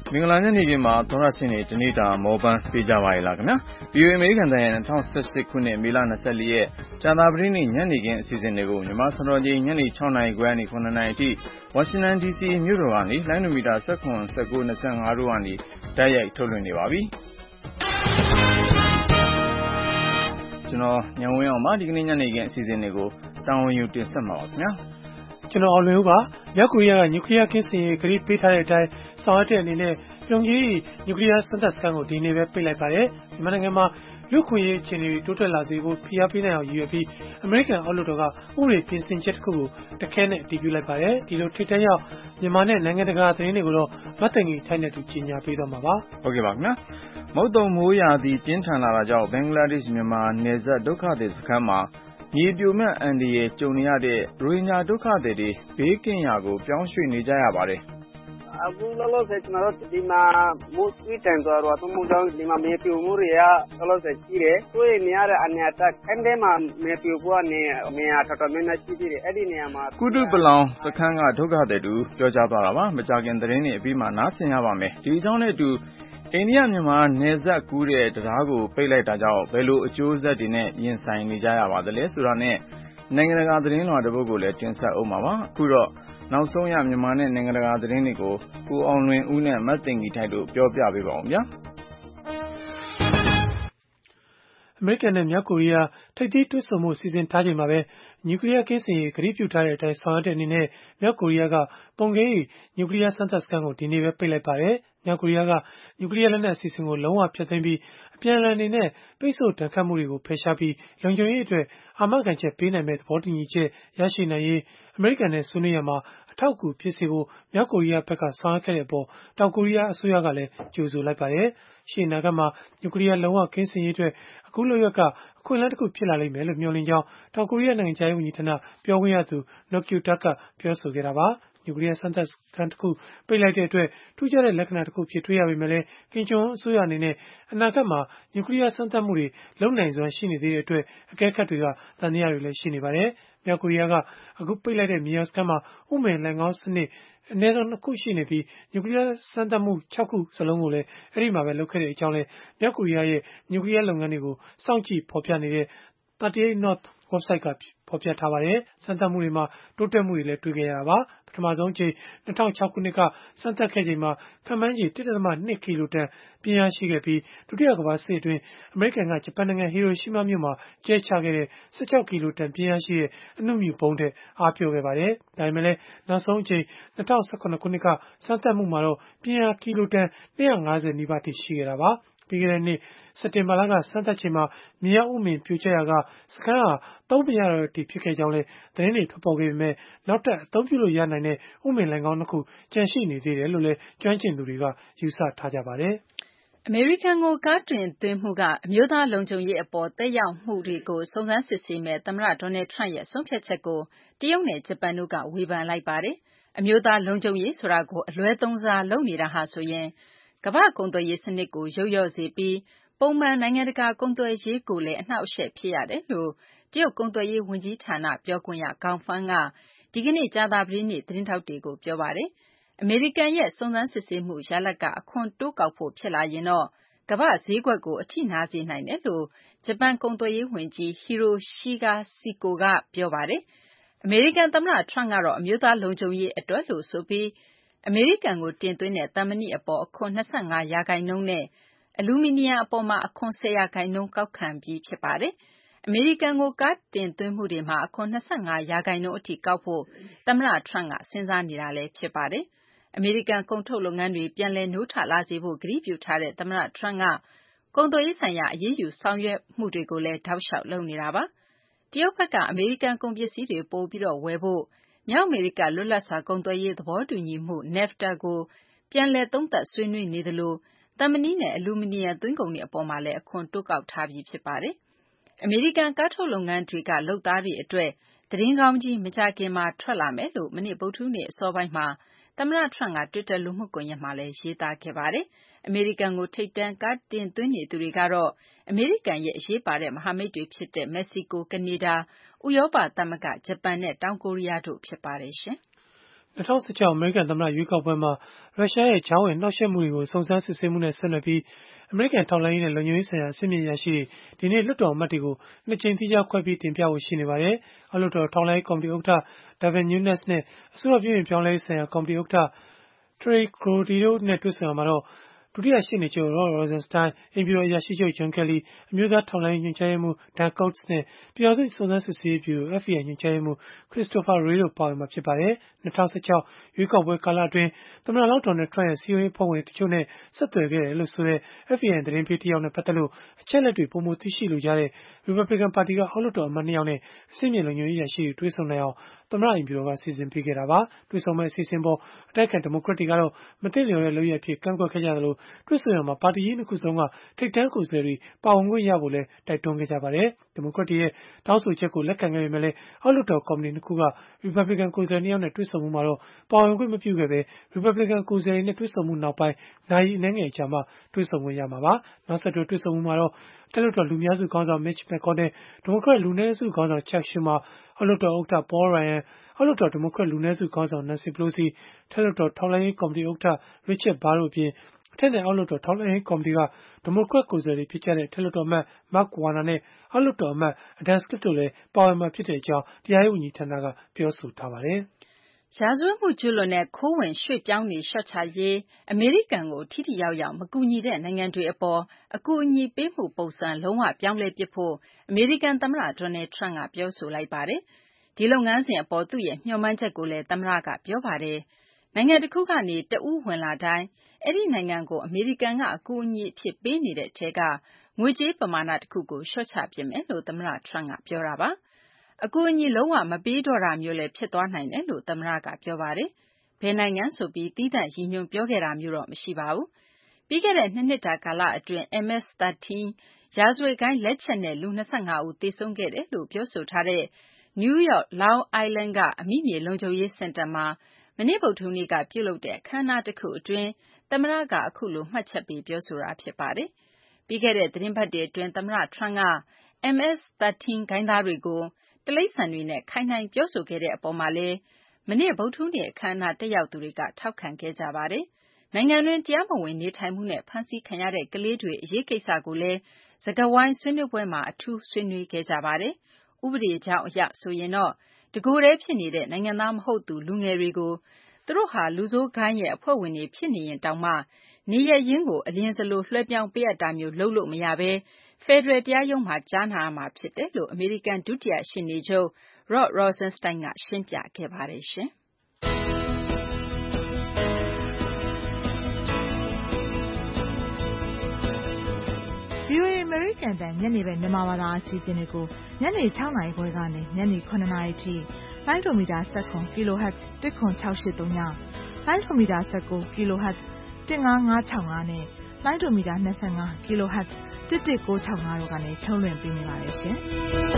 မင်္ဂလာညနေခင်းမှာသောရရှင်တွေတနေ့တာမောပန်းပေးကြပါရဲ့လားခင်ဗျာ VOA အမေရိကန်တိုင်း2018ခုနှစ်မေလ24ရက်ကြာသပတေးနေ့ညနေခင်းအစီအစဉ်တွေကိုမြန်မာစံတော်ချိန်ညနေ6နာရီခွဲကနေ9နာရီအထိဝါရှင်တန် DC မြို့တော်ကနေလိုင်းနိုမီတာ19 19 25တို့ကနေတိုက်ရိုက်ထုတ်လွှင့်နေပါပြီကျွန်တော်ညဝင်းအောင်ပါဒီကနေ့ညနေခင်းအစီအစဉ်တွေကိုတာဝန်ယူတင်ဆက်မှာပါခင်ဗျာကျွန်တော်အောင်လွင်ဦးပါမြောက်ကိုရီးယားကနျူကလ িয়ার ကင်းစင်ရေးဂရုပေးထားတဲ့အတိုင်းဆောင်ရွက်တဲ့အနေနဲ့ပြုံကြီးနျူကလ িয়ার စမ်းသပ်စခန်းကိုဒီနေ့ပဲပိတ်လိုက်ပါတယ်မြန်မာနိုင်ငံမှာလူခွင့်ရေးအခြေအနေတွေတိုးတက်လာစေဖို့ဖိအားပေးနိုင်အောင်ရည်ရွယ်ပြီးအမေရိကန်အောက်လွှတ်တော်ကဥပဒေပြင်ဆင်ချက်တစ်ခုကိုတခဲနဲ့အတည်ပြုလိုက်ပါတယ်ဒီလိုထိပ်တန်းရောက်မြန်မာနဲ့နိုင်ငံတကာသတင်းတွေကိုတော့မတ်တင်ကြီးထိုင်းနဲ့တူကြီးညာပေးတော့မှာပါဟုတ်ကဲ့ပါခင်ဗျာမုတ်တုံမိုးရာသီပြင်းထန်လာတာကြောင့်ဘင်္ဂလားဒေ့ရှ်မြန်မာနယ်စပ်ဒုက္ခသည်စခန်းမှာမြေပြိုမဲ့အန္တရာယ်ကြုံနေရတဲ့ရိုဟင်ဂျာဒုက္ခသည်တွေဘေးကင်းရာကိုပြောင်းရွှေ့နေကြရပါတယ်အခုလောလောဆယ်ကျွန်တော်တို့ဒီမှာမိုးဆွေးတန်သွားတော့သူ့ကြောင့်ဒီမှာမြေပြိုမှုတွေကလောလောဆယ်ရှိတယ်။တွေ့နေရတဲ့အနေအထားခန်းထဲမှာမြေပြိုဖို့နေနေရာတော်တော်များများရှိသေးတယ်။အဲ့ဒီနေရာမှာကုတုပလောင်စခန်းကဒုက္ခသည်တူပြောကြားသွားတာပါမကြခင်သတင်းတွေအပြီးမှာနားဆင်ရပါမယ်ဒီအကြောင်းနဲ့အတူအိန္ဒိယမြန်မာနယ်စပ်ကူးတဲ့တရားကိုပိတ်လိုက်တာကြောင့်ဘယ်လိုအကျိုးဆက်တွေနဲ့ရင်ဆိုင်နေကြရပါသလဲဆိုတာနဲ့နိုင်ငံတကာသတင်းလွှာတစ်ပုဒ်ကိုလည်းတင်ဆက်အောင်ပါပါအခုတော့နောက်ဆုံးရမြန်မာနဲ့နိုင်ငံတကာသတင်းတွေကိုကိုအောင်လွင်ဦးနဲ့မတ်တင်ကြီးထိုက်တို့ပြောပြပေးပါအောင်ဗျာအမေရိကန်နဲ့မြောက်ကိုရီးယားထိပ်သီးတွေ့ဆုံမှုစီစဉ်ထားချိန်မှာပဲနျူကလ িয়ার ကင်းစင်ရေးဂရုပြုထားတဲ့အတိုင်းဆောင်ရွက်တဲ့အနေနဲ့မြောက်ကိုရီးယားကပုံကိန်းနျူကလ িয়ার စမ်းသပ်စခန်းကိုဒီနေ့ပဲပိတ်လိုက်ပါတယ်မြောက်ကိုရီးယားကနျူကလ িয়ার လက်နက်အစီအစဉ်ကိုလုံးဝဖျက်သိမ်းပြီးအပြန်အလှန်အနေနဲ့ပိတ်ဆို့ဒဏ်ခတ်မှုတွေကိုဖယ်ရှားပြီးလုံခြုံရေးအတွက်အာမခံချက်ပေးနိုင်မဲ့သဘောတူညီချက်ရရှိနိုင်ရေးအမေရိကန်နဲ့ဆွေးနွေးရမှာအထောက်အကူဖြစ်စေဖို့မြောက်ကိုရီးယားဘက်ကဆောင်ရွက်ခဲ့တဲ့အပေါ်တောင်ကိုရီးယားအစိုးရကလည်းကြိုဆိုလိုက်ပါတယ်ရှေ့အနာဂတ်မှာနျူကလ িয়ার လုံးဝကင်းစင်ရေးအတွက်အခုလုပ်ရကအခွင့်အလမ်းတစ်ခုဖြစ်လာလိမ့်မယ်လို့မျှော်လင့်ကြောင်းတောင်ကိုရီးယားနိုင်ငံခြားရေးဝန်ကြီးဌာနပြောခွင့်ရသူ Noh Kyu-tak ကပြောဆိုခဲ့တာပါနျူကလ িয়ার စမ်းသပ်စခန်းတစ်ခုပိတ်လိုက်တဲ့အတွက်ထူးခြားတဲ့လက္ခဏာတစ်ခုဖြစ်တွေ့ရပေမဲ့လည်းကင်ဂျုံအစိုးရအနေနဲ့အနာဂတ်မှာနျူကလ িয়ার စမ်းသပ်မှုတွေလုပ်နိုင်စွမ်းရှိနေသေးတဲ့အတွက်အကဲခတ်တွေကသံသယတွေလည်းရှိနေပါတယ်မြောက်ကိုရီးယားကအခုပိတ်လိုက်တဲ့မြေယာစခန်းမှာဥမင်လှိုဏ်ခေါင်းစနစ်အနည်းဆုံး2ခုရှိနေပြီးနျူကလ িয়ার စမ်းသပ်မှု6ခုစလုံးကိုလည်းအဲ့ဒီမှာပဲလုပ်ခဲ့တဲ့အကြောင်းလည်းမြောက်ကိုရီးယားရဲ့နျူကလ িয়ার လုပ်ငန်းတွေကိုစောင့်ကြည့်ဖော်ပြနေတဲ့38 North website ကဖော်ပြထားပါတယ်စမ်းသပ်မှုတွေမှာတိုးတက်မှုတွေလည်းတွေ့ခဲ့ရတာပါပထမဆုံးအချိန်2006ခုနှစ်ကစမ်းသပ်ခဲ့ချိန်မှာခန့်မှန်းခြေ 1.2 ကီလိုတန်ပြင်းအားရှိခဲ့ပြီးဒုတိယကမ္ဘာစစ်အတွင်းအမေရိကန်ကဂျပန်နိုင်ငံဟီရိုရှီးမားမြို့မှာကျဲချခဲ့တဲ့16ကီလိုတန်ပြင်းအားရှိတဲ့အဏုမြူဗုံးတဲ့အားပြိုခဲ့ပါတယ်ဒါပေမဲ့လည်းနောက်ဆုံးအချိန်2018ခုနှစ်ကစမ်းသပ်မှုမှာတော့ပြင်းအားကီလိုတန်250နီးပါးထိရှိခဲ့တာပါပြီးခဲ့တဲ့နှစ်စက်တင်ဘာလကစမ်းသပ်ချိန်မှာမြေအောက်ဥမင်ပြိုကျရာကစခန်းဟာသုံးမရတော့တိဖြစ်ခဲ့ကြောင်းလည်းသတင်းတွေထွက်ပေါ်ခဲ့ပေမဲ့နောက်ထပ်အသုံးပြုလို့ရနိုင်တဲ့ဥမင်လိုဏ်ခေါင်းတစ်ခုကျန်ရှိနေသေးတယ်လို့လည်းကျွမ်းကျင်သူတွေကယူဆထားကြပါတယ်အမေရိကန်ကိုကားတင်သွင်းမှုကအမျိုးသားလုံခြုံရေးအပေါ်သက်ရောက်မှုတွေကိုစုံစမ်းစစ်ဆေးမဲ့သမ္မတဒေါ်နယ်ထရန့်ရဲ့ဆုံးဖြတ်ချက်ကိုတရုတ်နဲ့ဂျပန်တို့ကဝေဖန်လိုက်ပါတယ်အမျိုးသားလုံခြုံရေးဆိုတာကိုအလွဲသုံးစားလုပ်နေတာဟာဆိုရင်ကမ္ဘာ့ကုန်သွယ်ရေးစနစ်ကိုရုတ်ရော့စေပြီးပုံမှန်နိုင်ငံတကာကုန်သွယ်ရေးကိုလည်းအနှောက်အယှက်ဖြစ်ရတယ်လို့တရုတ်ကုန်သွယ်ရေးဝန်ကြီးဌာနပြောခွင့်ရGao Fengကဒီကနေ့ကြာသပတေးနေ့သတင်းထောက်တွေကိုပြောပါတယ်အမေရိကန်ရဲ့စုံစမ်းစစ်ဆေးမှုရလဒ်ကအခွန်တိုးကောက်ဖို့ဖြစ်လာရင်တော့ကမ္ဘာ့ဈေးကွက်ကိုအထိနာစေနိုင်တယ်လို့ဂျပန်ကုန်သွယ်ရေးဝန်ကြီး Hiroshige Seko ကပြောပါတယ်အမေရိကန်သမ္မတထရန့်ကတော့အမျိုးသားလုံခြုံရေးအတွက်လို့ဆိုပြီးအမေရိကန်ကိုတင်သွင်းတဲ့သံမဏိအပေါ်အခွန်25%နဲ့အလူမီနီယံအပေါ်မှာအခွန်10%ကောက်ခံပြီးဖြစ်ပါတယ်။အမေရိကန်ကိုကားတင်သွင်းမှုတွေမှာအခွန်25%အထိကောက်ဖို့သမ္မတထရန့်ကစဉ်းစားနေတာလည်းဖြစ်ပါတယ်။အမေရိကန်ကုန်ထုတ်လုပ်ငန်းတွေပြန်လည်နိုးထလာစေဖို့ကတိပြုထားတဲ့သမ္မတထရန့်ကကုန်သွယ်ရေးဆိုင်ရာအရေးယူဆောင်ရွက်မှုတွေကိုလည်းတောက်လျှောက်လုပ်နေတာပါ။တရုတ်ဘက်ကအမေရိကန်ကုန်ပစ္စည်းတွေပိုပြီးဝယ်ဖို့မြောက်အမေရိကလွတ်လပ်စွာကုန်သွယ်ရေးသဘောတူညီမှု NAFTA ကိုပြန်လည်သုံးသပ်ဆွေးနွေးနေသလိုသံမဏိနဲ့အလူမီနီယံသွင်းကုန်တွေအပေါ်မှာလည်းအခွန်တိုးကောက်ထားပြီးဖြစ်ပါတယ်။အမေရိကန်ကားထုတ်လုပ်ငန်းတွေကလုပ်သားတွေအတွက်သတင်းကောင်းကြီးမကြာခင်မှာထွက်လာမယ်လို့မနေ့ဗုဒ္ဓဟူးနေ့အစောပိုင်းမှာသမ္မတထရန့်ကတွစ်တာလူမှုကွန်ရက်မှာလည်းရေးသားခဲ့ပါတယ်။အမေရိကန်ကိုထိပ်တန်းကားတင်သွင်းနေသူတွေကတော့အမေရိကန်ရဲ့အရေးပါတဲ့မဟာမိတ်တွေဖြစ်တဲ့မက္ကဆီကို၊ကနေဒါ၊ဥရောပသမဂ္ဂ၊ဂျပန်နဲ့တောင်ကိုရီးယားတို့ဖြစ်ပါတယ်ရှင်။ 2016 အမေရိကန်သမ္မတရွေးကောက်ပွဲမှာရုရှားရဲ့ကြားဝင်နှောက်ယှက်မှုတွေကိုစုံစမ်းစစ်ဆေးမှုနဲ့ဆက်နွယ်ပြီးအမေရိကန်ထောက်လှမ်းရေးနဲ့လုံခြုံရေးဆိုင်ရာအဆင့်မြင့်အရာရှိတွေဒီနေ့လွှတ်တော်အမတ်တွေကိုနှစ်ကြိမ်သီးခြားခွဲပြီးတင်ပြဖို့ရှိနေပါတယ်။အောက်လွှတ်တော်ထောက်လှမ်းရေးကော်မတီဥက္ကဋ္ဌ Devin Nunes နဲ့အစိုးရပြုပြင်ပြောင်းလဲရေးဆိုင်ရာကော်မတီဥက္ကဋ္ဌ Trey Gowdy တို့နဲ့တွေ့ဆုံရာမှာတော့ဒုတိယရှေ့နေချုပ် Rod Rosenstein အိမ်ဖြူတော်အရာရှိချုပ် John Kelly အမျိုးသားထောက်လှမ်းရေးညွှန်ကြားရေးမှူး Dan Coats နဲ့ပြည်ထောင်စုစုံစမ်းစစ်ဆေးရေးဗျုရို FBI ညွှန်ကြားရေးမှူး Christopher Wray တို့ပါဝင်မှာဖြစ်ပါတယ်။ 2016 ရွေးကောက်ပွဲကာလအတွင်းသမ္မတလောင်း Donald Trump ရဲ့စည်းရုံးရေးအဖွဲ့ဝင်တချို့နဲ့ဆက်သွယ်ခဲ့တယ်လို့ဆိုတဲ့ FBI သတင်းပေးတယောက်နဲ့ပတ်သက်လို့အချက်အလက်တွေပိုမိုသိရှိလိုကြတဲ့ Republican ပါတီကအောက်လွှတ်တော်အမတ် 2 ယောက်နဲ့အဆင့်မြင့်လုံခြုံရေးအရာရှိတွေတွေ့ဆုံနိုင်အောင်သမ္မတအိမ်ဖြူတော်ကစီစဉ်ပေးခဲ့တာပါ။တွေ့ဆုံမယ့်အစီအစဉ်ပေါ်အတိုက်အခံဒီမိုကရက်တွေကတော့မသင့်လျော်တဲ့လုပ်ရပ်အဖြစ်ကန့်ကွက်ခဲ့ကြသလိုတွေ့ဆုံရာမှာပါတီကြီး 2 ခုစလုံးကထိပ်တန်းကိုယ်စားလှယ်တွေပါဝင်ခွင့်ရဖို့လည်းတိုက်တွန်းခဲ့ကြပါတယ်။ ဒီမိုကရက်တွေရဲ့တောင်းဆိုချက်ကိုလက်ခံခဲ့ပေမဲ့လည်းအောက်လွှတ်တော်ကော်မတီ 2 ခုက Republican ကိုယ်စားလှယ် 2 ယောက်နဲ့တွေ့ဆုံမှုမှာတော့ပါဝင်ခွင့်မပြုခဲ့ဘဲ Republican ကိုယ်စားလှယ်တွေနဲ့တွေ့ဆုံမှုနောက်ပိုင်းနာရီအနည်းငယ်အကြာမှာတွေ့ဆုံခွင့်ရမှာပါ။နောက်ဆက်တွဲတွေ့ဆုံမှုမှာတော့အထက်လွှတ်တော်လူများစုခေါင်းဆောင် Mitch McConnell ဒီမိုကရက်လူနည်းစုခေါင်းဆောင် Chuck Schumer အောက်လွှတ်တော်ဥက္ကဋ္ဌ Paul Ryan အောက်လွှတ်တော်ဒီမိုကရက်လူနည်းစုခေါင်းဆောင် Nancy Pelosi အထက်လွှတ်တော်ထောက်လှမ်းရေးကော်မတီဥက္ကဋ္ဌ Richard Burr တို့အပြင်အထက်နဲ့အောက်လွှတ်တော်ထောက်လှမ်းရေးကော်မတီကဒီမိုကရက်ကိုယ်စားလှယ်တွေဖြစ်ကြတဲ့အထက်လွှတ်တော်အမတ် Mark Warner နဲ့အောက်လွှတ်တော်အမတ် Adam Schiff တို့လည်းပါဝင်မှာဖြစ်ကြောင်းတရားရေးဝန်ကြီးဌာနကပြောဆိုထားပါတယ်။ရာဇဝတ်မှုကျူးလွန်တဲ့ခိုးဝင်ရွှေ့ပြောင်းတွေလျှော့ချရေးအမေရိကန်ကိုထိထိရောက်ရောက်မကူညီတဲ့နိုင်ငံတွေအပေါ်အကူအညီပေးမှုပုံစံလုံးဝပြောင်းလဲပစ်ဖို့အမေရိကန်သမ္မတ Donald Trump ကပြောဆိုလိုက်ပါတယ်။ဒီလုပ်ငန်းစဉ်အပေါ်သူ့ရဲ့မျှော်မှန်းချက်ကိုလည်းသမ္မတကပြောပါတယ်။နိုင်ငံတစ်ခုကနေတဦးဝင်လာတိုင်းအဲ့ဒီနိုင်ငံကိုအမေရိကန်ကအကူအညီအဖြစ်ပေးနေတဲ့ထဲကငွေကြေးပမာဏတစ်ခုကိုလျှော့ချပစ်မယ်လို့သမ္မတ Trump ကပြောတာပါ။အကူအညီလုံးဝမပေးတော့တာမျိုးလည်းဖြစ်သွားနိုင်တယ်လို့သမ္မတကပြောပါတယ်။ဘယ်နိုင်ငံဆိုပြီးသီးသန့်ရည်ညွှန်းပြောခဲ့တာမျိုးတော့မရှိပါဘူး။ပြီးခဲ့တဲ့2 နှစ်တာကာလအတွင်း MS-13 ရာဇဝတ်ဂိုဏ်းလက်ချက်နဲ့လူ25ဦးသေဆုံးခဲ့တယ်လို့ပြောဆိုထားတဲ့ New York Long Island ကအမိမြေလုံခြုံရေးစင်တာမှာမနေ့ဗုဒ္ဓဟူးနေ့ကပြုလုပ်တဲ့အခမ်းအနားတစ်ခုအတွင်းသမ္မတကအခုလိုမှတ်ချက်ပေးပြောဆိုတာဖြစ်ပါတယ်။ပြီးခဲ့တဲ့သီတင်းပတ်တွေအတွင်းသမ္မတ Trump က MS-13 ဂိုဏ်းသားတွေကိုတိရစ္ဆာန်တွေနဲ့ခိုင်းနှိုင်းပြောဆိုခဲ့တဲ့အပေါ်မှာလည်းမနေ့ဗုဒ္ဓဟူးနေ့အခမ်းအနားတက်ရောက်သူတွေကထောက်ခံခဲ့ကြပါတယ်။နိုင်ငံတွင်းတရားမဝင်နေထိုင်မှုနဲ့ဖမ်းဆီးခံရတဲ့ကလေးတွေအရေးကိစ္စကိုလည်းစကားဝိုင်းဆွေးနွေးပွဲမှာအထူးဆွေးနွေးခဲ့ကြပါတယ်။ဥပဒေကြောင်းအရဆိုရင်တော့တကိုယ်တည်းဖြစ်နေတဲ့နိုင်ငံသားမဟုတ်သူလူငယ်တွေကိုသူတို့ဟာလူဆိုးဂိုဏ်းရဲ့အဖွဲ့ဝင်တွေဖြစ်နေရင်တောင်မှနေရပ်ရင်းကိုအလျင်စလိုလွှဲပြောင်းပေးအပ်တာမျိုးလုပ်လို့မရဘဲဖယ်ဒရယ်တရားရုံးမှာကြားနာရမှာဖြစ်တယ်လို့အမေရိကန်ဒုတိယရှေ့နေချုပ် Rod Rosenstein ကရှင်းပြခဲ့ပါတယ်ရှင်။ VOA အမေရိကန်တန်ညနေပဲမြန်မာဘာသာအစီအစဉ်တွေကိုညနေ6နာရီခွဲကနေညနေ9နာရီထိလိုင်းဒိုမီတာ19 kHz 10683ညလိုင်းဒိုမီတာ19 kHz 15565နဲ့လိုင်းဒိုမီတာ25 kHz 11965တို့ကနေထုတ်လွှင့်ပေးနေပါတယ်ရှင်။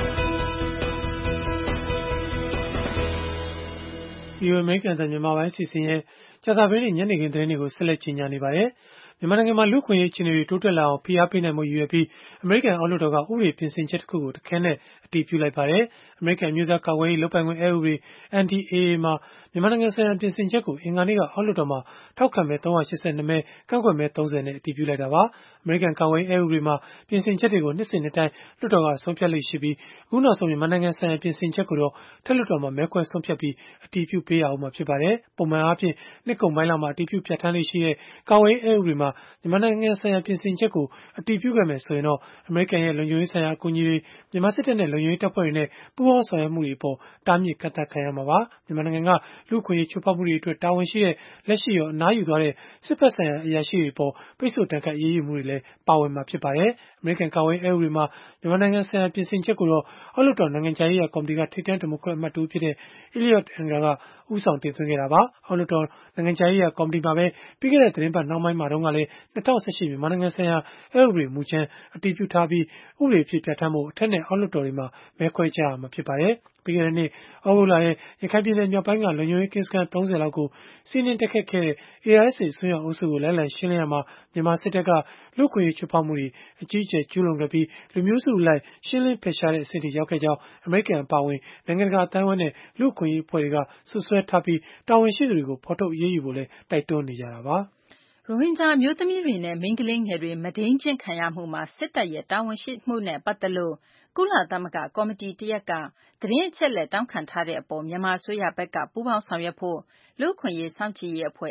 VOA အမေရိကန်တန်မြန်မာပိုင်းအစီအစဉ်ရဲ့ကြာသပတေးနေ့ညနေခင်းသတင်းတွေကိုဆက်လက်ကြီးညာနေပါတယ်။မြန်မာနိုင်ငံမှာလူ့အခွင့်အရေးအခြေအနေတွေတိုးတက်လာအောင်ဖိအားပေးနိုင်မှုရည်ရွယ်ပြီးအမေရိကန်အောက်လွှတ်တော်ကဥပဒေပြင်ဆင်ချက်တစ်ခုကိုတခဲနဲ့အတည်ပြုလိုက်ပါတယ်။အမေရိကန်အမျိုးသားကာကွယ်ရေးလုပ်ပိုင်ခွင့်အက်ဥပဒေ NDAA မှာမြန်မာနိုင်ငံဆိုင်ရာပြင်ဆင်ချက်ကိုအင်္ဂါနေ့ကအောက်လွှတ်တော်မှာထောက်ခံမဲ382မဲကန့်ကွက်မဲ30နဲ့အတည်ပြုလိုက်တာပါ။အမေရိကန်ကာကွယ်ရေးအက်ဥပဒေမှာပြင်ဆင်ချက်တွေကိုနှစ်စဉ်နှစ်တိုင်းလွှတ်တော်ကဆုံးဖြတ်လေ့ရှိပြီးအခုနောက်ဆုံးမြန်မာနိုင်ငံဆိုင်ရာပြင်ဆင်ချက်ကိုတော့ထက်လွှတ်တော်မှာမဲခွဲဆုံးဖြတ်ပြီးအတည်ပြုပေးရအောင်မှာဖြစ်ပါတယ်။ပုံမှန်အားဖြင့်နှစ်ကုန်ပိုင်းလောက်မှာအတည်ပြုပြဋ္ဌာန်းလေ့ရှိတဲ့ကာကွယ်ရေးအက်ဥပဒေမှာမြန်မာနိုင်ငံဆိုင်ရာပြင်ဆင်ချက်ကိုအတည်ပြုခဲ့မယ်ဆိုရင်တော့အမေရိကန်ရဲ့လုံခြုံရေးဆိုင်ရာအကူအညီတွေမြန်မာစစ်တပ်နဲ့လုံခြုံရေးတပ်ဖွဲ့တွေနဲ့ပူးပေါင်းဆောင်ရွက်မှုတွေအပေါ်တားမြစ်ကန့်သတ်ခံရမှာပါ။မြန်မာနိုင်ငံကလူ့အခွင့်အရေးချိုးဖောက်မှုတွေအတွက်တာဝန်ရှိတဲ့လက်ရှိရောအနားယူသွားတဲ့စစ်ဖက်ဆိုင်ရာအရာရှိတွေအပေါ်ပိတ်ဆို့ဒဏ်ခတ်အရေးယူမှုတွေလည်းပါဝင်မှာဖြစ်ပါတယ်။အမေရိကန်ကာကွယ်ရေးအက်ဥပဒေမှာမြန်မာနိုင်ငံဆိုင်ရာပြင်ဆင်ချက်ကိုတော့အောက်လွှတ်တော်နိုင်ငံခြားရေးရာကော်မတီကထိပ်တန်းဒီမိုကရက်အမတ်တူဖြစ်တဲ့ Eliot Engel ကဦးဆောင်တင်သွင်းခဲ့တာပါ။အောက်လွှတ်တော်နိုင်ငံခြားရေးရာကော်မတီမှာပဲပြီးခဲ့တဲ့သတင်းပတ်နှောင်းပိုင်းမှာတုန်းကလည်း2018မြန်မာနိုင်ငံဆိုင်ရာအက်ဥပဒေမူကြမ်းအတည်ပြုထားပြီးဥပဒေအဖြစ်ပြဋ္ဌာန်းဖို့အထက်နဲ့အောက်လွှတ်တော်တွေမှာမဲခွဲကြရမှာဖြစ်ပါတယ်။ပြီးခဲ့တဲ့နှစ်ဩဂုတ်လရဲ့ရခိုင်ပြည်နယ်မြောက်ပိုင်းကလုံခြုံရေးကင်းစခန်း30လောက်ကိုစီးနင်းတိုက်ခတ်ခဲ့တဲ့ ARSA အစွန်းရောက်အုပ်စုကိုလိုက်လံရှင်းလင်းရမှာမြန်မာစစ်တပ်ကလူ့အခွင့်အရေးချိုးဖောက်မှုတွေအကြီးအကျယ်ကျူးလွန်ခဲ့ပြီးလူမျိုးစုအလိုက်ရှင်းလင်းဖယ်ရှားတဲ့အဆင့်ထိရောက်ခဲ့ကြောင်းအမေရိကန်အပါအဝင်နိုင်ငံတကာအသိုင်းအဝိုင်းနဲ့လူ့အခွင့်အရေးအဖွဲ့တွေကဆွဆွဲထားပြီးတာဝန်ရှိသူတွေကိုဖော်ထုတ်အရေးယူဖို့လည်းတိုက်တွန်းနေကြတာပါရိုဟင်ဂျာအမျိုးသမီးတွေနဲ့မိန်းကလေးငယ်တွေမဒိမ်းကျင့်ခံရမှုမှာစစ်တပ်ရဲ့တာဝန်ရှိမှုနဲ့ပတ်သက်လို့ကုလသမဂ္ဂကော်မတီတရက်ကသတင်းအချက်အလက်တောင်းခံထားတဲ့အပေါ်မြန်မာအစိုးရဘက်ကပူးပေါင်းဆောင်ရွက်ဖို့လူ့အခွင့်အရေးစောင့်ကြည့်ရေးအဖွဲ့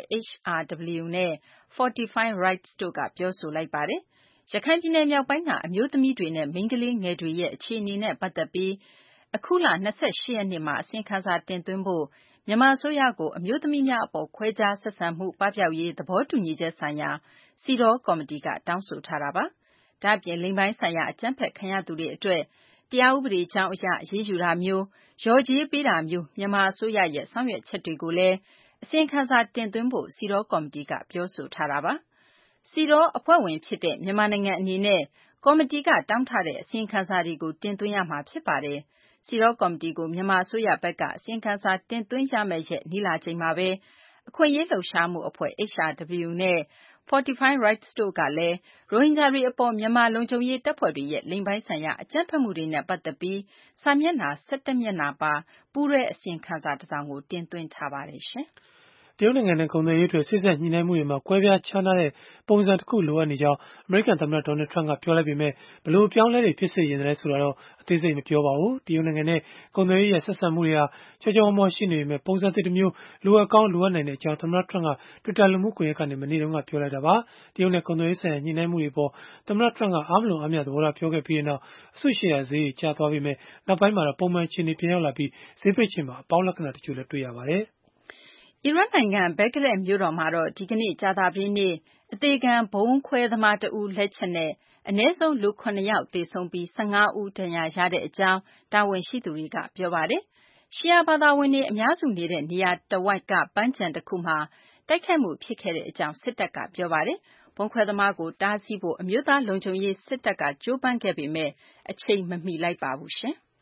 HRW နဲ့ Fortify Rights တို့ကပြောဆိုလိုက်ပါတယ်။ရခိုင်ပြည်နယ်မြောက်ပိုင်းကအမျိုးသမီးတွေနဲ့မိန်းကလေးငယ်တွေရဲ့အခြေအနေနဲ့ပတ်သက်ပြီးအခုလ28ရက်နေ့မှာအစီရင်ခံစာတင်သွင်းဖို့မြန်မာအစိုးရကိုအမျိုးသမီးများအပေါ်ခွဲခြားဆက်ဆံမှုပပျောက်ရေးသဘောတူညီချက်ဆိုင်ရာစီဒေါကော်မတီကတောင်းဆိုထားတာပါ။ဒါ့အပြင်လိင်ပိုင်းဆိုင်ရာအကြမ်းဖက်ခံရသူတွေအတွက်တရားဥပဒေကြောင်းအရအရေးယူတာမျိုးလျော်ကြေးပေးတာမျိုးမြန်မာအစိုးရရဲ့ဆောင်ရွက်ချက်တွေကိုလည်းအစီရင်ခံစာတင်သွင်းဖို့စီဒေါကော်မတီကပြောဆိုထားတာပါ။စီဒေါအဖွဲ့ဝင်ဖြစ်တဲ့မြန်မာနိုင်ငံအနေနဲ့ကော်မတီကတောင်းထားတဲ့အစီရင်ခံစာတွေကိုတင်သွင်းရမှာဖြစ်ပါတယ်။စီဒေါကော်မတီကိုမြန်မာအစိုးရဘက်ကအစီရင်ခံစာတင်သွင်းရမယ့်ရက်နီးလာချိန်မှာပဲအခွင့်အရေးလှုပ်ရှားမှုအဖွဲ့ HRW နဲ့ Fortify Rights တို့ကလည်းရိုဟင်ဂျာတွေအပေါ်မြန်မာလုံခြုံရေးတပ်ဖွဲ့တွေရဲ့လိင်ပိုင်းဆိုင်ရာအကြမ်းဖက်မှုတွေနဲ့ပတ်သက်ပြီးစာမျက်နှာ17မျက်နှာပါပူးတွဲအစီရင်ခံစာတစ်စောင်ကိုတင်သွင်းထားပါတယ်ရှင်။တရုတ်နိုင်ငံနဲ့ကုန်သွယ်ရေးအတွက်စိစက်ညှိနှိုင်းမှုတွေမှာကွဲပြားခြားနားတဲ့ပုံစံတစ်ခုလိုအပ်နေကြောင်းအမေရိကန်သမ္မတဒေါ်နယ်ထရန့်ကပြောလိုက်ပေမဲ့ဘလို့ပြောင်းလဲတွေဖြစ်စေရင်လည်းဆိုတာတော့အသေးစိတ်မပြောပါဘူး။တရုတ်နိုင်ငံနဲ့ကုန်သွယ်ရေးရဲ့ဆက်ဆံမှုတွေဟာချောချောမောရှိနေပေမဲ့ပုံစံသစ်တစ်မျိုးလိုအပ်ကောင်းလိုအပ်နိုင်တဲ့အကြောင်းသမ္မတထရန့်က Twitter လူမှုကွန်ရက်ကနေမနေ့တုန်းကပြောလိုက်တာပါ။တရုတ်နဲ့ကုန်သွယ်ရေးဆိုင်ရာညှိနှိုင်းမှုတွေပေါ်သမ္မတထရန့်ကအားမလို့အားမရသဘောထားပြောခဲ့ပြီးတဲ့နောက်အစုရှယ်ယာဈေးကျသွားပေမဲ့နောက်ပိုင်းမှာတော့ပုံမှန်အခြေအနေပြန်ရောက်လာပြီးဈေးပိတ်ချိန်မှာအပေါင်းလက္ခဏာတချို့လည်းတွေ့ရပါတယ်။အီရတ်နိုင်ငံဘဂ္ဂဒက်မြို့တော်မှာတော့ဒီကနေ့ကြာသပတေးနေ့အသေခံဗုံးခွဲသမားတဦးလက်ချက်နဲ့အနည်းဆုံးလူ9ယောက်သေဆုံးပြီး15ဦးဒဏ်ရာရတဲ့အကြောင်းတာဝန်ရှိသူတွေကပြောပါတယ်။ရှီယာဘာသာဝင်တွေအများစုနေတဲ့နေရာတဝိုက်ကပန်းခြံတစ်ခုမှာတိုက်ခိုက်မှုဖြစ်ခဲ့တဲ့အကြောင်းစစ်တပ်ကပြောပါတယ်။ဗုံးခွဲသမားကိုတားဆီးဖို့အမျိုးသားလုံခြုံရေးစစ်တပ်ကကြိုးပမ်းခဲ့ပေမဲ့အချိန်မမီလိုက်ပါဘူးရှင်။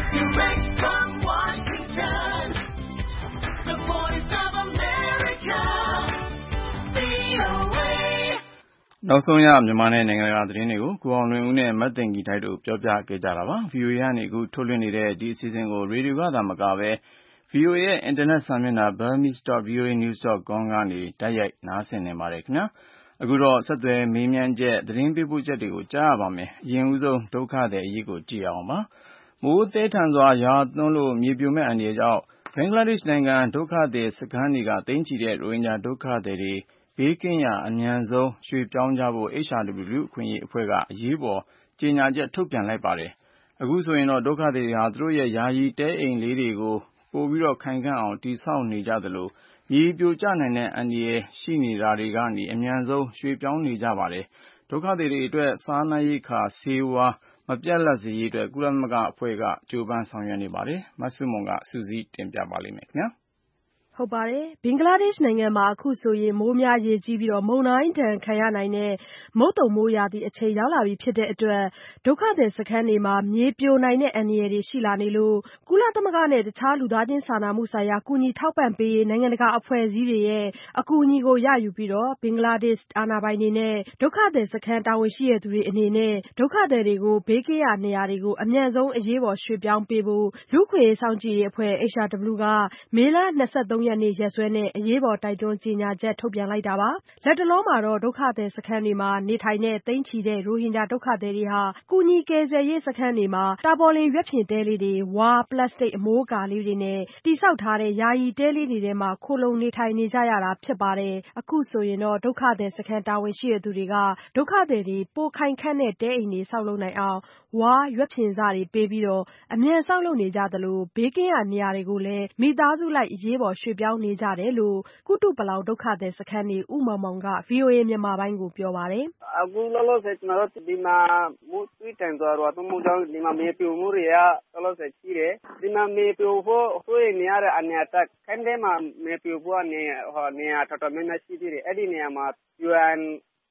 နောက်ဆုံးရမြန်မာနဲ့နိုင်ငံတကာသတင်းတွေကိုကိုအောင်လွင်ဦးနဲ့မတ်သိင်္ဂီထိုက်တို့ပြောပြခဲ့ကြတာပါ။ VOA ကနေအခုထုတ်လွှင့်နေတဲ့ဒီအစီအစဉ်ကိုရေဒီယိုကသာမကပဲ VOA ရဲ့အင်တာနက်စာမျက်နှာ burmese.voanews.com ကနေတိုက်ရိုက်နားဆင်နိုင်ပါတယ်ခင်ဗျာ။အခုတော့ဆက်သွယ်မေးမြန်းချက်သတင်းပေးပို့ချက်တွေကိုကြားရပါမယ်။အရင်ဦးဆုံးဒုက္ခသည်အရေးကိုကြည့်အောင်ပါ။မိုးသည်းထန်စွာရွာသွန်းလို့မြေပြိုမဲ့အန္တရာယ်ကြောင့်ဘင်္ဂလားဒေ့ရှ်နိုင်ငံဒုက္ခသည်စခန်းတွေကသိန်းချီတဲ့ရိုဟင်ဂျာဒုက္ခသည်တွေဘေးကင်းရာအမြန်ဆုံးရွှေ့ပြောင်းကြဖို့ HRW လူ့အခွင့်အရေးအဖွဲ့ကအရေးပေါ်ကြေညာချက်ထုတ်ပြန်လိုက်ပါတယ်။အခုဆိုရင်တော့ဒုက္ခသည်တွေဟာသူတို့ရဲ့ယာယီတဲအိမ်လေးတွေကိုပိုပြီးခိုင်ခံ့အောင်တည်ဆောက်နေကြသလိုမြေပြိုကျနိုင်တဲ့အန္တရာယ်ရှိနေတာတွေကနေအမြန်ဆုံးရွှေ့ပြောင်းနေကြပါတယ်။ဒုက္ခသည်တွေအတွက်စားနပ်ရိက္ခာဆေးဝါးမပြတ်လပ်စေရေးအတွက်ကုလသမဂ္ဂအဖွဲ့ကကြိုးပမ်းဆောင်ရွက်နေပါတယ်။မဆုမွန်ကစုစည်းတင်ပြပါလိမ့်မယ်ခင်ဗျာ။ဟုတ်ပါတယ်ဘင်္ဂလားဒေ့ရှ်နိုင်ငံမှာအခုဆိုရင်မိုးများရေကြီးပြီးမုန်တိုင်းဒဏ်ခံရနိုင်တဲ့မုတ်သုန်မိုးရာသီအချိန်ရောက်လာပြီဖြစ်တဲ့အတွက်ဒုက္ခသည်စခန်းတွေမှာမြေပြိုနိုင်တဲ့အန္တရာယ်တွေရှိလာနေလို့ကုလသမဂ္ဂနဲ့တခြားလူသားချင်းစာနာမှုဆိုင်ရာကူညီထောက်ပံ့ပေးရေးနိုင်ငံတကာအဖွဲ့အစည်းတွေရဲ့အကူအညီကိုရယူပြီးဘင်္ဂလားဒေ့ရှ်အာဏာပိုင်တွေနဲ့ဒုက္ခသည်စခန်းတာဝန်ရှိသူတွေအနေနဲ့ဒုက္ခသည်တွေကိုဘေးကင်းရာနေရာတွေကိုအမြန်ဆုံးအရေးပေါ်ရွှေ့ပြောင်းပေးဖို့လူ့အခွင့်အရေးစောင့်ကြည့်ရေးအဖွဲ့ HRW ကမေလ23ရက်နေ့ရက်စွဲနဲ့အရေးပေါ်တိုက်တွန်းကြေညာချက်ထုတ်ပြန်လိုက်တာပါ။လတ်တလောမှာတော့ဒုက္ခသည်စခန်းတွေမှာနေထိုင်တဲ့သိန်းချီတဲ့ရိုဟင်ဂျာဒုက္ခသည်တွေဟာကူညီကယ်ဆယ်ရေးစခန်းတွေမှာတာပေါ်လင်ရွက်ဖျင်တဲလေးတွေဝါးပလတ်စတစ်အမိုးအကာလေးတွေနဲ့တည်ဆောက်ထားတဲ့ယာယီတဲလေးတွေထဲမှာခိုလှုံနေထိုင်နေကြရတာဖြစ်ပါတယ်။အခုဆိုရင်တော့ဒုက္ခသည်စခန်းတာဝန်ရှိသူတွေကဒုက္ခသည်တွေပိုခိုင်ခန့်တဲ့တဲအိမ်တွေဆောက်လုပ်နိုင်အောင်ဝါးရွက်ဖျင်စတွေပေးပြီးအမြန်ဆောက်လုပ်နေကြသလိုဘေးကင်းရာနေရာတွေကိုလည်းမိသားစုလိုက်အရေးပေါ်ရွှေ့ပြောင်းနေကြတယ်လို့ကုတုပလောင်ဒုက္ခသည်စခန်းနေဦးမောင်မောင်က VOA မြန်မာပိုင်းကိုပြောပါတယ်။အခုလောလောဆယ်ကျွန်တော်တို့ဒီမှာမိုးသွန်းသွားတော့မိုးကြောင့်ဒီမှာမြေပြိုမှုတွေကလောလောဆယ်ရှိတယ်။ဒီမှာမြေပြိုဖို့ဆိုရင်နေရတဲ့အနေအထားခန်းထဲမှာမြေပြိုဖို့နေရာတော်တော်များများရှိသေးတယ်။အဲ့ဒီနေရာမှာ UN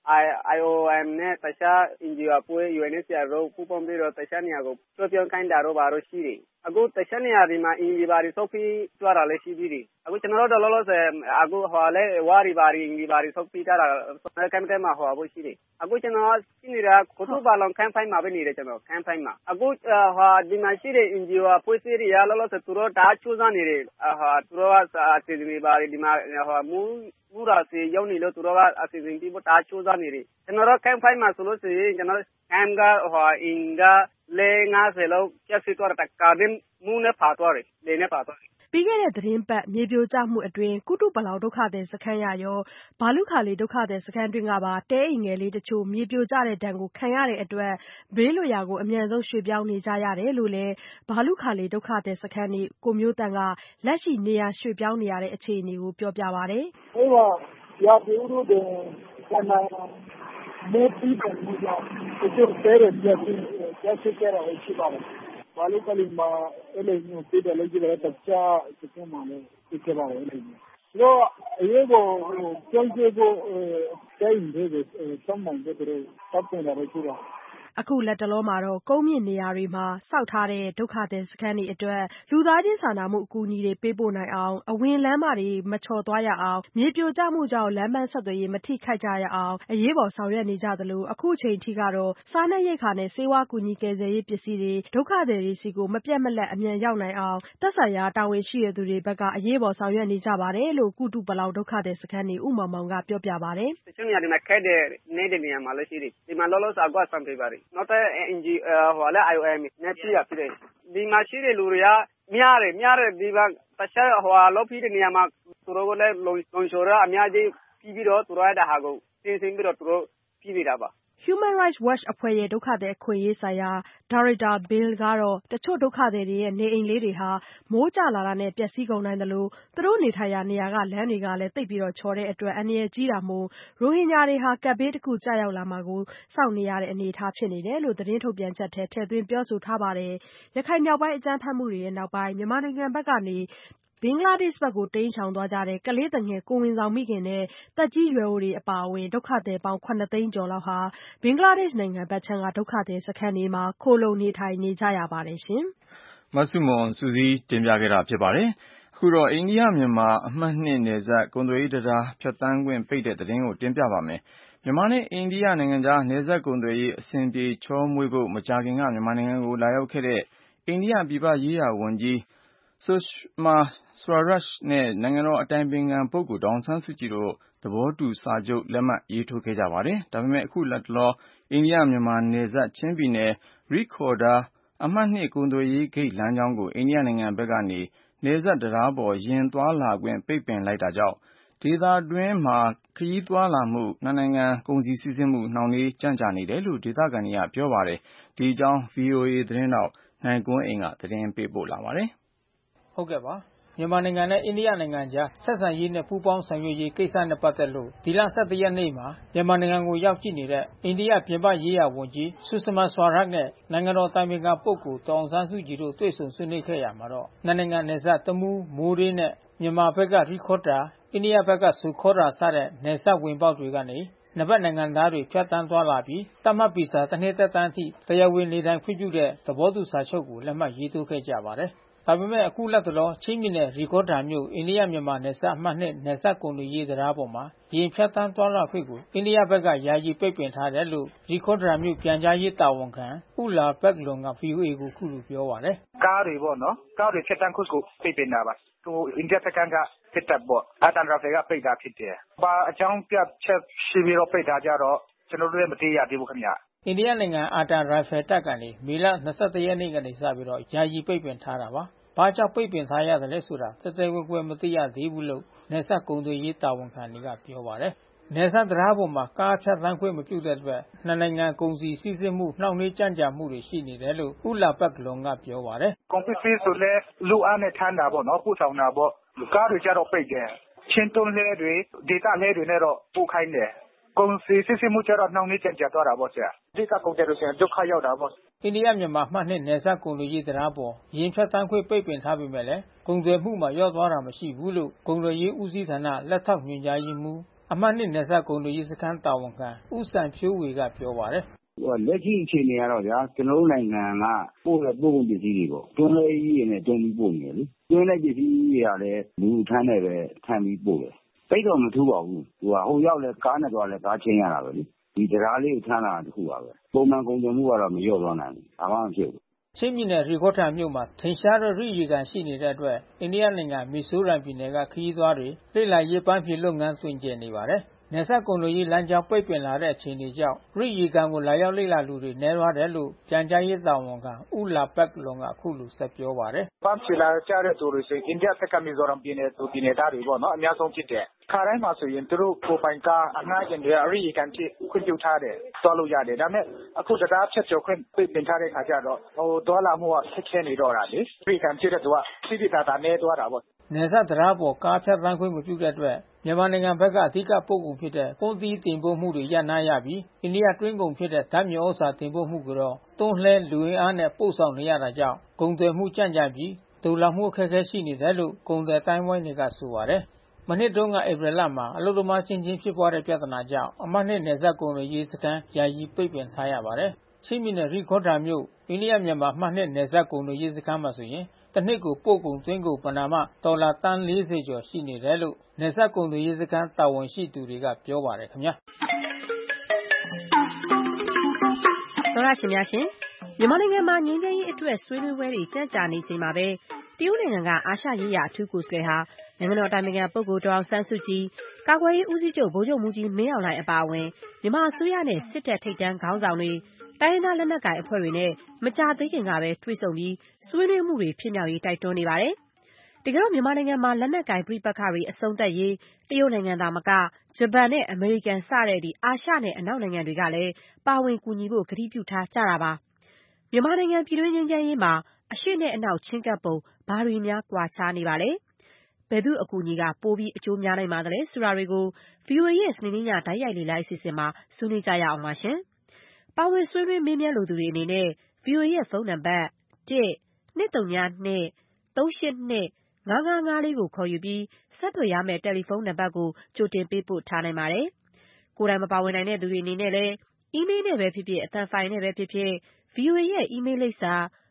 IOM နဲ့တခြား NGO အဖွဲ့ UNHCR တို့ပူးပေါင်းပြီးတော့တခြားနေရာကိုပြောခိုင်းတာတော့ဘာလို့ရှိတယ်အခုတခြားနေရာဒီမှာ NGO ဘာတွေဆောက်ပြီးကြွတာလည်းရှိသေးတယ်အခုကျွန်တော်တို့လောလောဆယ်အခုဟိုလည်းဝါရီဘာတွေ NGO ဘာတွေဆောက်ပြီးကြတာကမ်းမှာဟိုဖို့ရှိတယ်အခုကျွန်တော်ရှိနေတာကိုတူပါလောင်ကမ်းဖိုင်းမှာပဲနေတယ်ကျွန်တော်ကမ်းဖိုင်းမှာအခုဒီမှာရှိတဲ့ NGO အဖွဲ့အစည်းတွေလောလောဆယ်သူတို့တားချိုးစားနေတယ်သူတို့ကအစီအစဉ်တွေဘာတွေဒီမှာမူရာစီရောက်နေလို့သူတို့ကအစီအစဉ်ပြီးတော့တားချိုးစားနေတယ်ကျွန်တော်တို့ကမ်းဖိုင်းမှာဆိုလို့ရှိရင်ကျွန်တော်ကမ်းကအင်္ဂါ50လောက်ကျက်စစ်တော့တကားင်းမူနဲ့ပါသွားတယ်လေနဲ့ပါသွားတယ်ပြီးခဲ့တဲ့သတင်းပတ်မြေပြိုကျမှုအတွင်းကုတုပလောင်ဒုက္ခသည်စခန်းရရောဘာလုခါလီဒုက္ခသည်စခန်းတွင်းကပါတဲအိမ်ငယ်လေးတချို့မြေပြိုကျတဲ့ဒဏ်ကိုခံရတဲ့အတွက်ဘေးလွတ်ရာကိုအမြန်ဆုံးရွှေ့ပြောင်းနေကြရတယ်လို့လည်းဘာလုခါလီဒုက္ခသည်စခန်းနေကိုမျိုးတန်ကလက်ရှိနေရာရွှေ့ပြောင်းနေရတဲ့အခြေအနေကိုပြောပြပါဗျ။ဟိုကရပြူတို့တဲ့ဆန္ဒမေးပြီးတယ်လို့ပြောတဲ့တဲရပြည့်ကျစစ်ကြရရှိပါတယ်။ဘာလုခါလီမှာအဲ့လိုမျိုးပြည်တယ်လို့ပြောတဲ့တခြားစခန်းမှာလည်းဖြစ်ပါတယ်အဲ့လိုမျိုး။တော့အရေးပေါ်ကျန်းကျကိုတိုင်းဒေသစမ်းနိုင်တဲ့တပ်ပေါ်လာလို့ပြောအခုလက်တလုံးမှာတော့ကုန်းမြင့်နေရာတွေမှာစောက်ထားတဲ့ဒုက္ခသည်စခန်းတွေအတွက်လူသားချင်းစာနာမှုအကူအညီတွေပေးပို့နိုင်အောင်အဝင်လမ်းမတွေမချော်သွားရအောင်မြေပြိုကျမှုကြောင့်လမ်းပန်းဆက်သွယ်ရေးမထိခိုက်ကြရအောင်အရေးပေါ်ဆောင်ရွက်နေကြသလိုအခုချိန်ထိကတော့စားနပ်ရိက္ခာနဲ့ဆေးဝါးကူညီကယ်ဆယ်ရေးပစ္စည်းတွေဒုက္ခသည်တွေစီကိုမပြတ်မလတ်အမြန်ရောက်နိုင်အောင်သက်ဆိုင်ရာတာဝန်ရှိသူတွေဘက်ကအရေးပေါ်ဆောင်ရွက်နေကြပါတယ်လို့ကုတုပလောင်ဒုက္ခသည်စခန်းနေဦးမောင်မောင်ကပြောပြပါတယ်တချို့နေရာတွေမှာခဲတဲ့နေတဲ့နေရာမှာလည်းရှိတယ်ဒီမှာလောလောဆယ်ကဆံပေးပါတယ်နောက်တဲ့ NGO ဟိုလည်း IOM နဲ့ပြရဖြစ်တယ်ဒီမှာရှိတဲ့လူတွေကများတယ်ဒီကတခြားဟိုလောက်ပြီးတဲ့နေရာမှာသူတို့ကလည်းလုံချော်ရအများကြီးပြီးတော့သူတို့အဲ့ဒါဟာကိုတင်ပြီးတော့သူတို့ပြီးနေတာပါ Human Rights Watch အဖွဲ့ရဲ့ဒုက္ခသည်အခွင့်အရေးဆိုင်ရာဒါရိုက်တာ Bill ကတော့တချို့ဒုက္ခသည်တွေရဲ့နေအိမ်လေးတွေဟာမိုးကျလာတာနဲ့ပျက်စီးကုန်နိုင်တယ်လို့သူတို့နေထိုင်ရာနေရာကလမ်းတွေကလည်းသိပ်ပြီးတော့ချော်တဲ့အတွက်အန္တရာယ်ကြီးတာမို့ရိုဟင်ဂျာတွေဟာကပ်ဘေးတစ်ခုကြာရောက်လာမှာကိုစောင့်နေရတဲ့အနေအထားဖြစ်နေတယ်လို့သတင်းထုတ်ပြန်ချက်ထဲထည့်သွင်းပြောဆိုထားပါတယ်။ရခိုင်မြောက်ပိုင်းအကြမ်းဖက်မှုတွေရဲ့နောက်ပိုင်းမြန်မာနိုင်ငံဘက်ကနေဘင်္ဂလားဒေ့ရှ်ဘက်ကိုတိမ်းရှောင်သွားကြတဲ့ကလေးသူငယ်ကိုယ်ဝန်ဆောင်မိခင်နဲ့သက်ကြီးရွယ်အိုတွေအပါအဝင်ဒုက္ခသည်ပေါင်း7သိန်းကျော်လောက်ဟာဘင်္ဂလားဒေ့ရှ်နိုင်ငံဘက်ခြမ်းကဒုက္ခသည်စခန်းတွေမှာခိုလှုံနေထိုင်နေကြရပါတယ်ရှင်။မဆုမွန်စုစည်းတင်ပြခဲ့တာဖြစ်ပါတယ်။အခုတော့အိန္ဒိယမြန်မာအမှတ်2နယ်စပ်ကုန်သွယ်ရေးတရားဖြတ်သန်းခွင့်ပိတ်တဲ့သတင်းကိုတင်ပြပါမယ်။မြန်မာနဲ့အိန္ဒိယနိုင်ငံကြားနယ်စပ်ကုန်သွယ်ရေးအဆင်ပြေချောမွေ့ဖို့မကြာခင်ကမြန်မာနိုင်ငံကိုလာရောက်ခဲ့တဲ့အိန္ဒိယပြည်ပရေးရာဝန်ကြီးSushma Swaraj နဲ့နိုင်ငံတော်အတိုင်ပင်ခံပုဂ္ဂိုလ်ဒေါ်အောင်ဆန်းစုကြည်တို့သဘောတူစာချုပ်လက်မှတ်ရေးထိုးခဲ့ကြပါတယ်။ဒါပေမဲ့အခုလတ်တလောအိန္ဒိယမြန်မာနယ်စပ်ချင်းပြည်နယ်ရိခေါ်ဒါးအမှတ်2ကုန်သွယ်ရေးဂိတ်လမ်းကြောင်းကိုအိန္ဒိယနိုင်ငံဘက်ကနေနယ်စပ်တရားပေါ်ယာဉ်သွားလာခွင့်ပိတ်ပင်လိုက်တာကြောင့်ဒေသတွင်းမှာခရီးသွားလာမှုနှစ်နိုင်ငံကုန်စည်စီးဆင်းမှုနှောင့်နှေးကြန့်ကြာနေတယ်လို့ဒေသခံတွေကပြောပါတယ်။ဒီအကြောင်း VOA သတင်းထောက်နိုင်ကွန်းအိန်ကသတင်းပေးပို့ထားပါတယ်။ဟုတ်ကဲ့ပါမြန်မာနိုင်ငံနဲ့အိန္ဒိယနိုင်ငံကြားဆက်ဆံရေးနဲ့ပူးပေါင်းဆောင်ရွက်ရေးကိစ္စနဲ့ပတ်သက်လို့ဒီလ17ရက်နေ့မှာမြန်မာနိုင်ငံကိုရောက်ရှိနေတဲ့အိန္ဒိယပြင်ပရေးရာဝန်ကြီးဆုရှမဆွာရက်နဲ့နိုင်ငံတော်တိုင်ပင်ခံပုဂ္ဂိုလ်ဒေါ်အောင်ဆန်းစုကြည်တို့တွေ့ဆုံဆွေးနွေးခဲ့ရမှာတော့နိုင်ငံနယ်စပ်တမူးမိုးရေးနဲ့မြန်မာဘက်ကရိခေါ်တာအိန္ဒိယဘက်ကဆုခေါ်တာစတဲ့နယ်စပ်ဝင်ပေါက်တွေကနေနှစ်ဘက်နိုင်ငံသားတွေဖြတ်တန်းသွားလာပြီးတမတ်ဗီဇာတစ်နှစ်သက်တမ်းအထိတရားဝင်နေထိုင်ခွင့်ပြုတဲ့သဘောတူစာချုပ်ကိုလက်မှတ်ရေးထိုးခဲ့ကြပါတယ်။ဒါပေမဲ့အခုလက်တလောချင်းပြည်နယ်ရီခေါ်ဒါမြို့အိန္ဒိယမြန်မာနယ်စပ်အမှတ်2နယ်စပ်ကုန်သွယ်ရေးတရားပေါ်မှာယာဉ်ဖြတ်တန်းသွားလာခွင့်ကိုအိန္ဒိယဘက်ကယာယီပိတ်ပင်ထားတယ်လို့ရီခေါ်ဒါမြို့ပြန်ကြားရေးတာဝန်ခံဥလာဘက်လွန်က VOA ကိုခုလိုပြောပါတယ်။ကားတွေပေါ့နော်ကားတွေဖြတ်တန်းခွင့်ကိုပိတ်ပင်တာပါ။အိန္ဒိယဘက်ကစစ်တပ်ပေါ့အတန်ရာတွေကပိတ်တာဖြစ်တယ်။ဘာအကြောင်းပြချက်ရှိပြီးတော့ပိတ်တာကြတော့ကျွန်တော်တို့လည်းမသိရသေးဘူးခင်ဗျ။အိန္ဒိယနိုင်ငံအာတန်ရိုင်ဖယ်တပ်ကနေမေလ21ရက်နေ့ကနေစပြီးတော့ယာယီပိတ်ပင်ထားတာပါ။ဘာကြောင့်ပိတ်ပင်ထားရတယ်လဲဆိုတာသဲဝဲမသိရသေးဘူးလို့နယ်စပ်ကုန်သွယ်ရေးတာဝန်ခံတွေကပြောပါတယ်။နယ်စပ်တရားပေါ်မှာကားဖြတ်သန်းခွင့်မပြုတဲ့အတွက်နှစ်နိုင်ငံကုန်စည်စီးဆင်းမှုနှောင့်နှေးကြန့်ကြာမှုတွေရှိနေတယ်လို့ဥလာဘက်လွန်ကပြောပါတယ်။ကုန်ပစ္စည်းဆိုလဲလူအားနဲ့ထမ်းတာပေါ့နော်ပို့ဆောင်တာပေါ့ကားတွေကြတော့ပိတ်တယ်။ချင်းတွန်းလဲတွေဒေတာလဲတွေနဲ့တော့ပို့ခိုင်းတယ်။ကုန်စည်စီးဆင်းမှုကြတော့နှောင့်နှေးကြန့်ကြာသွားတာပေါ့ဆရာ။ဒီကကုန်တယ်လို့ဆိုရင်ဒုက္ခရောက်တာပေါ့အိန္ဒိယမြန်မာမှတ်နှစ်နယ်စပ်ကုန်သွယ်ရေးတရားပေါ်ရင်းဖြတ်တန်းခွင့်ပိတ်ပင်ထားပေမဲ့လည်းကုန်သွယ်မှုမှာရော့သွားတာမရှိဘူးလို့ကုန်သွယ်ရေးဦးစီးဌာနလက်ထောက်ညွှန်ကြားရေးမှူးအမှတ်2နယ်စပ်ကုန်သွယ်ရေးစခန်းတာဝန်ခံဦးစံဖြိုးဝေကပြောပါတယ်လက်ရှိအခြေအနေကတော့ဗျာကျွန်တော်တို့နိုင်ငံကပို့ကုန်ပစ္စည်းတွေပေါ့တွန်းလဲကြီးနဲ့တွန်းပြီးပို့နေတယ်လေတွန်းလဲပစ္စည်းတွေကလည်းလူထမ်းနဲ့ပဲထမ်းပြီးပို့တယ်တိတ်တော့မထူးပါဘူးဟိုရောက်လဲကားနဲ့သွားလဲကားချင်းရတာပဲလေဒီတရားလေးကိုထမ်းလာတာတခုပါပဲပုံမှန်ကုန်သွယ်မှုကတော့မလျော့သွားနိုင်ဘူးဘာမှမဖြစ်ဘူးချင်းပြည်နယ်ရီခေါထာမြို့မှာထင်ရှားတဲ့ရိရေကန်ရှိနေတဲ့အတွက်အိန္ဒိယနိုင်ငံမီဇိုရမ်ပြည်နယ်ကခရီးသွားတွေလေ့လာရေးပန်းဖြေလုပ်ငန်းတွင်ကျနေပါတယ်နယ်စပ်ကုန်သွယ်ရေးလမ်းကြောင်းပိတ်ပင်လာတဲ့အခြေအနေကြောင့်ရိရေကန်ကိုလာရောက်လေ့လာလူတွေနည်းသွားတယ်လို့ပြန်ကြားရေးတာဝန်ခံဦးလာပက်လွန်ကအခုလိုဆက်ပြောပါတယ်ပန်းဖြေလာကြတဲ့သူတွေဆိုအိန္ဒိယဘက်ကမီဇိုရမ်ပြည်နယ်ပြည်နယ်သားတွေပေါ့နော်အများဆုံးဖြစ်တယ်ခါတိုင်းမှာဆိုရင်သူတို့ကိုပိုင်ကအငှားရင်တွေရိရေကန်ဖြစ်ခွင့်ပြုထားတယ်သွားလို့ရတယ်ဒါပေမဲ့အခုတရားဖြတ်ကျော်ခွင့်ပိတ်ပင်ထားတဲ့ခါကျတော့ဒေါ်လာမှုကဆက်ခဲနေတော့တာလေရိရေကန်ဖြစ်တဲ့သူကစိတိတာနည်းသွားတာပေါ့နယ်စပ်တရားပေါ်ကားဖြတ်သန်းခွင့်မပြုတဲ့အတွက်မြန်မာနိုင်ငံဘက်ကအဓိကပို့ကုန်ဖြစ်တဲ့ကုန်သီးတင်ပို့မှုတွေရပ်နားရပြီးအိန္ဒိယတွင်းကုန်ဖြစ်တဲ့ဓာတ်မြေဩဇာတင်ပို့မှုကိုတော့တွန်းလှဲလူရင်းအားနဲ့ပို့ဆောင်နေရတာကြောင့်ကုန်သွယ်မှုကြန့်ကြာပြီးဒုလာမှုအခက်အခဲရှိနေတယ်လို့ကုန်သည်တိုင်းဝိုင်းတွေကဆိုပါတယ်မနှစ်တုန်းကဧပြီလမှာအလုသမားချင်းဖြစ်ပွားတဲ့ပြဿနာကြောင့်အမှတ်2နယ်စပ်ကုန်သွယ်ရေးစခန်းယာယီပိတ်ပင်ထားရပါတယ်ချင်းပြည်နယ်ရီခေါထာမြို့အိန္ဒိယမြန်မာအမှတ်2နယ်စပ်ကုန်သွယ်ရေးစခန်းမှာဆိုရင်တနှစ်ကိုပို့ကုန်သွင်းကုန်ပဏာမဒေါ်လာတန်း40ကျော်ရှိနေတယ်လို့နယ်စပ်ကုန်သွယ်ရေးစခန်းတာဝန်ရှိသူတွေကပြောပါတယ်ခင်ဗျာသောရရှင်များရှင်မြန်မာနိုင်ငံမှာငြိမ်းချမ်းရေးအတွက်ဆွေးနွေးပွဲတွေကြန့်ကြာနေချိန်မှာပဲတရုတ်နိုင်ငံကအာရှရေးရာအထူးကိုယ်စားလှယ်ဟာနိုင်ငံတော်တိုင်ပင်ခံပုဂ္ဂိုလ်ဒေါ်အောင်ဆန်းစုကြည်ကာကွယ်ရေးဦးစီးချုပ်ဗိုလ်ချုပ်မှူးကြီးမင်းအောင်လှိုင်အပါအဝင်မြန်မာအစိုးရနဲ့စစ်တပ်ထိပ်တန်းခေါင်းဆောင်တွေတိုင်းရင်းသားလက်နက်ကိုင်အဖွဲ့တွေနဲ့မကြာသေးခင်ကပဲတွေ့ဆုံပြီးဆွေးနွေးမှုတွေဖြစ်မြောက်ရေးတိုက်တွန်းနေပါတယ်။တကယ်တော့မြန်မာနိုင်ငံမှာလက်နက်ကိုင်ပဋိပက္ခတွေအဆုံးသတ်ရေးတရုတ်နိုင်ငံသာမကဂျပန်နဲ့အမေရိကန်စတဲ့အာရှနဲ့အနောက်နိုင်ငံတွေကလည်းပါဝင်ကူညီဖို့ကတိပြုထားကြတာပါ။မြန်မာနိုင်ငံပြည်တွင်းငြိမ်းချမ်းရေးမှာအရှေ့နဲ့အနောက်ချင်းကပ်ပုံဘာတွေများကွာခြားနေပါလဲ။ဘယ်သူအကူအညီကပိုပြီးအကျိုးများနိုင်ပါသလဲဆိုတာတွေကို VOA ရဲ့စနေနေ့ညတိုက်ရိုက်လေ့လာအစီအစဉ်မှာဆွေးနွေးကြရအောင်ပါရှင်။ပါဝင်ဆွေးနွေးမေးမြန်းလိုသူတွေအနေနဲ့ VOA ရဲ့ဖုန်းနံပါတ် 1-202-382-5554 ကိုခေါ်ယူပြီးဆက်သွယ်ရမယ့်တယ်လီဖုန်းနံပါတ်ကိုကြိုတင်ပေးပို့ထားနိုင်ပါတယ်။ကိုယ်တိုင်မပါဝင်နိုင်တဲ့သူတွေအနေနဲ့လည်းအီးမေးလ်နဲ့ပဲဖြစ်ဖြစ်အသံဖိုင်နဲ့ပဲဖြစ်ဖြစ် VOA ရဲ့အီးမေးလ်လိပ်စာ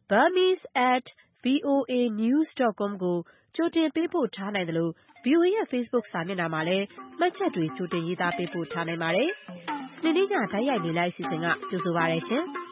burmese@voanews.com ကိုကြိုတင်ပေးပို့ထားနိုင်တယ်လို့ VOA ရဲ့ Facebook စာမျက်နှာမှာလည်းမှတ်ချက်တွေကြိုတင်ရေးသားပေးပို့ထားနိုင်ပါတယ်။စနေနေ့ညတိုက်ရိုက်လေ့လာအစီအစဉ်ကကြိုဆိုပါရရှင်။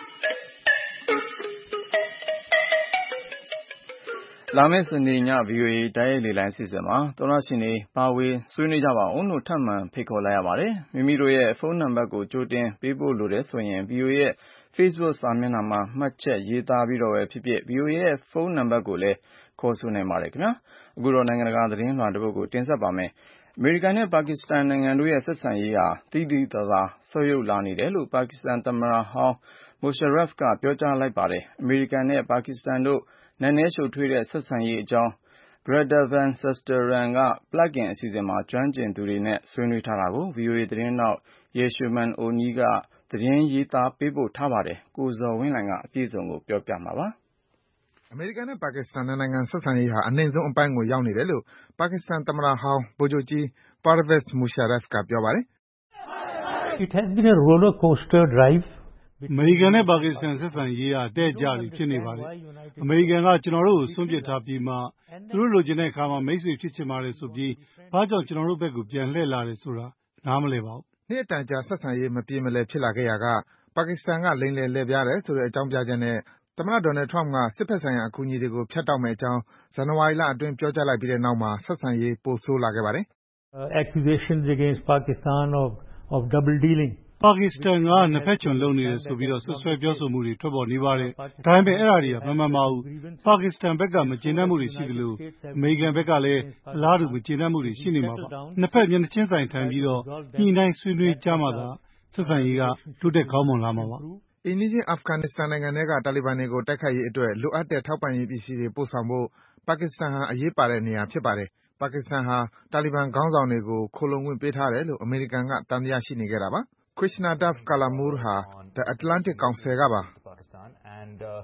လာမယ့်စနေည VOA တိုက်ရိုက်လေ့လာအစီအစဉ်မှာသောရရှင်တွေပါဝင်ဆွေးနွေးကြပါအောင်လို့ထပ်မံဖိတ်ခေါ်လိုက်ရပါတယ်။မိမိတို့ရဲ့ဖုန်းနံပါတ်ကိုကြိုတင်ပေးပို့လိုတဲ့ဆိုရင် VOA ရဲ့ Facebook စာမျက်နှာမှာမှတ်ချက်ရေးသားပြီးတော့ပဲဖြစ်ဖြစ် VOA ရဲ့ဖုန်းနံပါတ်ကိုလည်းခေါ်ဆိုနိုင်ပါတယ်ခင်ဗျာ။အခုတော့နိုင်ငံတကာသတင်းလွှာတစ်ပုဒ်ကိုတင်ဆက်ပါမယ်။အမေရိကန်နဲ့ပါကစ္စတန်နိုင်ငံတို့ရဲ့ဆက်ဆံရေးဟာသိသိသာသာဆုတ်ယုတ်လာနေတယ်လို့ပါကစ္စတန်သမ္မတဟောင်းMusharraf ကပြောကြားလိုက်ပါတယ်။အမေရိကန်နဲ့ပါကစ္စတန်တို့နက်နဲရှုပ်ထွေးတဲ့ဆက်ဆံရေးအကြောင်း Greta Van Susteren က Plug In အစီအစဉ်မှာကျွမ်းကျင်သူတွေနဲ့ဆွေးနွေးထားတာကို VOA သတင်းထောက် Yeshurun Oni ကသတင်းရေးသားပေးပို့ထားပါတယ်။ကိုဇော်ဝင်းလှိုင်ကအပြည့်အစုံကိုပြောပြမှာပါ။အမေရိကန်နဲ့ပါကစ္စတန်နှစ်နိုင်ငံဆက်ဆံရေးဟာအနိမ့်ဆုံးအပိုင်းကိုရောက်နေတယ်လို့ပါကစ္စတန်သမ္မတဟောင်းဗိုလ်ချုပ်ကြီး Pervez Musharraf ကပြောပါတယ်။ It has been a roller coaster driveအမေရိကန်နဲ့ပါကစ္စတန်ဆက်ဆံရေးဟာတဲ့ကြတွေဖြစ်နေပါတယ်။အမေရိကန်ကကျွန်တော်တို့ကိုစွန့်ပစ်ထားပြီးမှသူတို့လိုချင်တဲ့အခါမှာမိတ်ဆွေဖြစ်ချင်ပါတယ်ဆိုပြီးဘာကြောင့်ကျွန်တော်တို့ဘက်ကိုပြန်လှည့်လာတယ်ဆိုတာနားမလည်ပါဘူး။နှစ်အတန်ကြာဆက်ဆံရေးမပြေမလည်ဖြစ်လာခဲ့ရာကပါကစ္စတန်ကလိမ်လည်လှည့်ပြားတယ်ဆိုတဲ့အကြောင်းပြချက်နဲ့သမ္မတ Donald Trump ကစစ်ဘက်ဆိုင်ရာအကူအညီတွေကိုဖြတ်တောက်မယ့်အကြောင်းဇန်နဝါရီလအတွင်းပြောကြားလိုက်ပြီးတဲ့နောက်မှာဆက်ဆံရေးပိုဆိုးလာခဲ့ပါတယ်။ Accusations against Pakistan of double dealingပါကစ္စတန်ကနှစ်ဖက်ချွန်လုပ်နေတယ်ဆိုပြီးဆွဆွဲပြောဆိုမှုတွေထွက်ပေါ်နေပါတယ်။ဒါပေမဲ့အဲ့ဒါတွေကမမှန်ပါဘူး။ပါကစ္စတန်ဘက်ကမကျေနပ်မှုတွေရှိသလိုအမေရိကန်ဘက်ကလည်းအလားတူမကျေနပ်မှုတွေရှိနေမှာပါ။နှစ်ဖက်မျက်နှာချင်းဆိုင်ထိုင်ပြီးညှိနှိုင်းဆွေးနွေးကြမှသာဆက်ဆံရေးကတိုးတက်ကောင်းမွန်လာမှာပါ။အိမ်နီးချင်းအာဖဂန်နစ္စတန်နိုင်ငံထဲကတာလီဘန်တွေကိုတိုက်ခိုက်ရေးအတွက်လိုအပ်တဲ့ထောက်ပံ့ရေးပစ္စည်းတွေပို့ဆောင်ဖို့ပါကစ္စတန်ဟာအရေးပါတဲ့နေရာဖြစ်ပါတယ်။ပါကစ္စတန်ဟာတာလီဘန်ခေါင်းဆောင်တွေကိုခိုလှုံခွင့်ပေးထားတယ်လို့အမေရိကန်ကသံသယရှိနေခဲ့တာပါ။ Krishna Das Kalamur ဟာ The Atlantic Council ကပါ။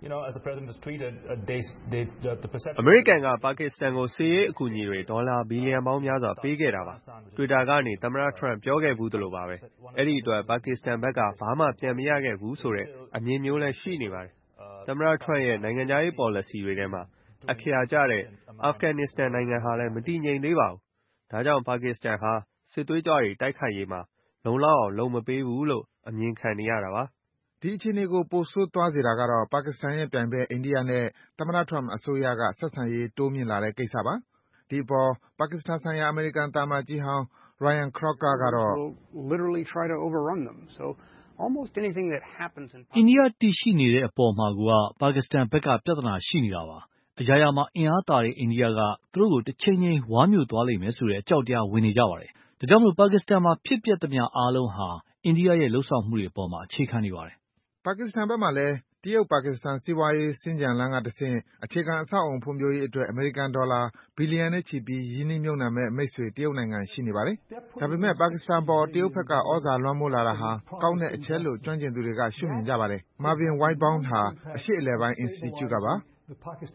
အမေရိကန်ကပါကစ္စတန်ကိုစစ်ရေးအကူအညီတွေဒေါ်လာဘီလီယံပေါင်းများစွာပေးခဲ့တာပါ။ Twitter ကနေသမ္မတ Trump ပြောခဲ့ဘူးသလိုပါပဲ။အဲ့ဒီအတွက်ပါကစ္စတန်ဘက်ကဘာမှပြန်မရခဲ့ဘူးဆိုတဲ့အမြင်မျိုးလည်းရှိနေပါတယ်။သမ္မတ Trump ရဲ့နိုင်ငံခြားရေး policy တွေထဲမှာအခရာကျတဲ့အာဖဂန်နစ္စတန်နိုင်ငံဟာလည်းမတည်ငြိမ်သေးပါဘူး။ဒါကြောင့်ပါကစ္စတန်ဟာစစ်သွေးကြွတွေတိုက်ခိုက်ရေးမှာလုံလောက်အောင်လုပ်မပေးဘူးလို့အမြင်ခံနေရတာပါ။ဒီအခြေအနေကိုပိုဆိုးသွားစေတာကတော့ပါကစ္စတန်ရဲ့ပြိုင်ဘက်အိန္ဒိယနဲ့သမ္မတ Trump အစိုးရကဆက်ဆံရေးတိုးမြင့်လာတဲ့ကိစ္စပါ။ဒီအပေါ်ပါကစ္စတန်ဆိုင်ရာအမေရိကန်သံအမတ်ကြီးဟောင်း Ryan Crocker ကတော့အိန္ဒိယတည်ရှိနေတဲ့အပေါ်မှာကပါကစ္စတန်ဘက်ကပြဿနာရှိနေတာပါ။အရာရာမှာအင်အားသာတဲ့အိန္ဒိယကသူတို့ကိုတစ်ချိန်ချိန်ဝါမျိုးသွားလိမ့်မယ်ဆိုတဲ့အကြောက်တရားဝင်နေကြပါတယ်။ဒါကြောင့်ပါကစ္စတန်မှာဖြစ်ပျက်သမျှအားလုံးဟာအိန္ဒိယရဲ့လှုပ်ဆောင်မှုတွေအပေါ်မှာအခြေခံနေပါတယ်။ပါကစ္စတန်ဘက်မှာလည်းတရုတ်-ပါကစ္စတန်စီးပွားရေးစင်္ကြန်လမ်းကတဆင့်အခြေခံအဆောက်အအုံဖွံ့ဖြိုးရေးအတွက်အမေရိကန်ဒေါ်လာဘီလီယံနဲ့ချီပြီးရင်းနှီးမြှုပ်နှံမယ့်မိတ်ဆွေတရုတ်နိုင်ငံရှိနေပါတယ်။ဒါပေမဲ့ပါကစ္စတန်အပေါ်တရုတ်ဘက်ကသြဇာလွှမ်းမိုးလာတာဟာကောင်းတဲ့အချက်လို့ကျွမ်းကျင်သူတွေကရှုမြင်ကြပါတယ်။ Marvin Whitebourne ဟာအရှေ့အလယ်ပိုင်းအင်စတီကျုကပါ။တ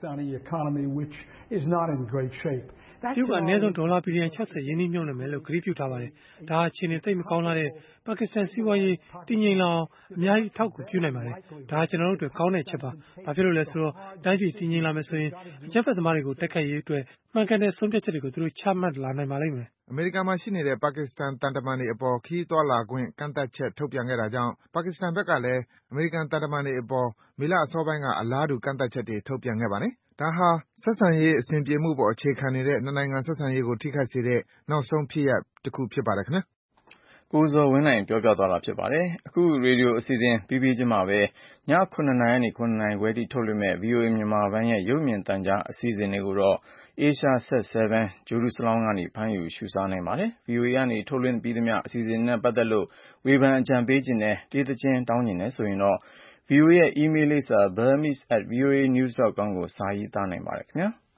ရုတ်ကအနည်းဆုံးဒေါ်လာဘီလီယံ60ရင်းနှီးမြှုပ်နှံမယ်လို့ကတိပြုထားပါတယ်။ဒါဟာအခြေအနေသိပ်မကောင်းလာတဲ့ပါကစ္စတန်စီးပွားရေးတည်ငြိမ်လာအောင်အများကြီးအထောက်အကူပြုနိုင်ပါတယ်။ဒါဟာကျွန်တော်တို့အတွက်ကောင်းတဲ့အချက်ပါ။ဘာဖြစ်လို့လဲဆိုတော့တိုင်းပြည်တည်ငြိမ်လာမယ်ဆိုရင်အကြမ်းဖက်သမားတွေကိုတိုက်ခိုက်ရေးအတွက်မှန်ကန်တဲ့ဆုံးဖြတ်ချက်တွေကိုသူတို့ချမှတ်လာနိုင်ပါလိမ့်မယ်။အမေရိကန်မှာရှိနေတဲ့ပါကစ္စတန်သံတမန်တွေအပေါ်ခရီးသွားလာခွင့်ကန့်သတ်ချက်ထုတ်ပြန်ခဲ့တာကြောင့်ပါကစ္စတန်ဘက်ကလည်းအမေရိကန်သံတမန်တွေအပေါ်မေလအစောပိုင်းကအလားတူကန့်သတ်ချက်တွေထုတ်ပြန်ခဲ့ပါတယ်။ဒါဟာဆက်ဆံရေးအဆင်ပြေမှုပေါ်အခြေခံနေတဲ့နှစ်နိုင်ငံဆက်ဆံရေးကိုထိခိုက်စေတဲ့နောက်ဆုံးဖြစ်ရပ်တခုဖြစ်ပါတယ်ခင်ဗျာ။ကိုဇော်ဝင်းနိုင်ပြောပြသွားတာဖြစ်ပါတယ်။အခုရေဒီယိုအစီအစဉ်ပြီးချင်းမှာပဲည9:00နာရီကနေ9:00နာရီခွဲထိထုတ်လွှင့်မဲ့ VOA မြန်မာပိုင်းရဲ့ရုပ်မြင်သံကြားအစီအစဉ်တွေကိုတော့ Asia Sat 7 Jerusalem ကနေဖမ်းယူရှုစားနိုင်ပါတယ်။ VOA ကနေထုတ်လွှင့်ပြီးသမျှအစီအစဉ်နဲ့ပတ်သက်လို့ဝေဖန်အကြံပေးခြင်းနဲ့တေးသချင်းတောင်းခြင်းနဲ့ဆိုရင်တော့VOA ရဲ့ email လိပ်စာ burmese@voanews.com ကိုစာရေးသားနိုင်ပါတယ်ခင်ဗျာ။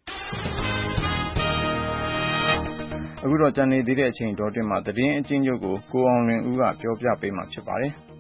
အခုတော့ကြံနေသေးတဲ့အချိန်တော်တွင်မှာသတင်းအချင်းချုပ်ကိုကိုအောင်လွင်ဦးကပြောပြပေးမှာဖြစ်ပါတယ်။